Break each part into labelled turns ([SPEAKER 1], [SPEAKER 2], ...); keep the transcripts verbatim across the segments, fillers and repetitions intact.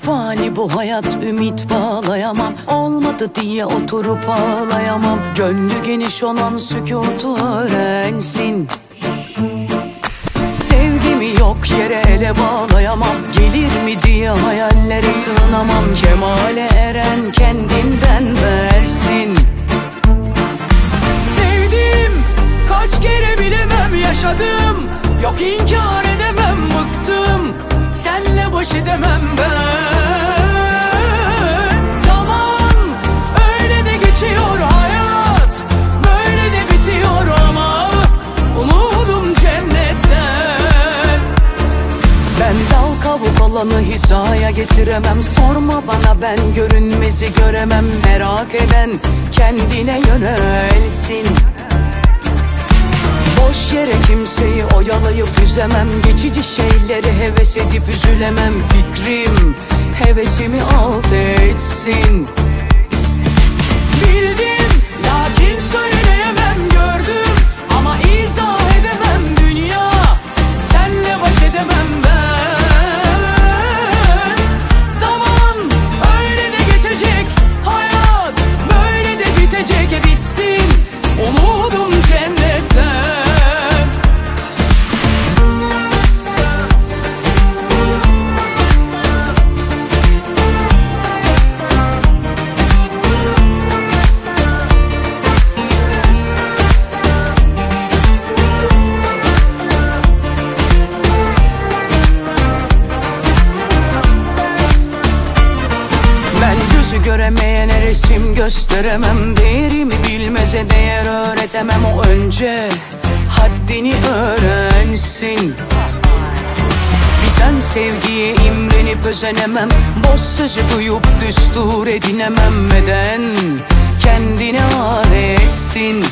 [SPEAKER 1] fani bu hayat, ümit bağlayamam. Olmadı diye oturup ağlayamam. Gönlü geniş olan sükutu öğrensin. Sevgimi yok yere ele bağlayamam. Gelir mi diye hayallere sığınamam. Kemale eren kendinden versin. Sevdim, kaç kere bilemem yaşadım. Yok inkar edemem, bıktım. Senle baş edemem ben. Zaman öyle de geçiyor hayat, böyle de bitiyor ama umudum cennetten. Ben dal kabuk olanı hizaya getiremem. Sorma bana, ben görünmezi göremem. Merak eden kendine yönelsin. Boş yere kimseyi oyalayıp üzemem. Geçici şeyleri heves edip üzülemem. Fikrim hevesimi alt etsin. Bildim, lakin söyleyemem, gördüm ama izah edemem. Dünya, senle baş edemem ben. Zaman öyle de geçecek, hayat böyle de bitecek. E bitsin, umudum cennetten. Gözü göremeyene resim gösteremem. Değerimi bilmeze değer öğretemem. O önce haddini öğrensin. Biten sevgiye imrenip özenemem. Boş sözü duyup düstur edinemem. Neden kendine adetsin.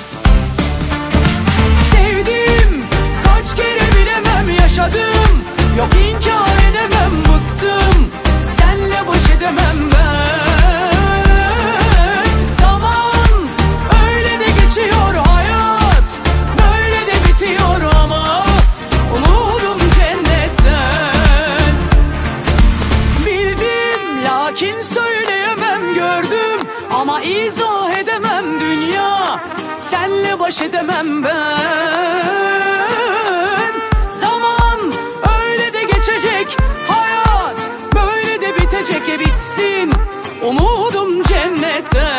[SPEAKER 1] Sevdim, kaç kere bilemem yaşadım. Yok inkar edemem, bıktım. Senle baş edemem ben. Lakin söyleyemem, gördüm ama izah edemem. Dünya, senle baş edemem ben. Zaman öyle de geçecek, hayat böyle de bitecek. E bitsin, umudum cennette.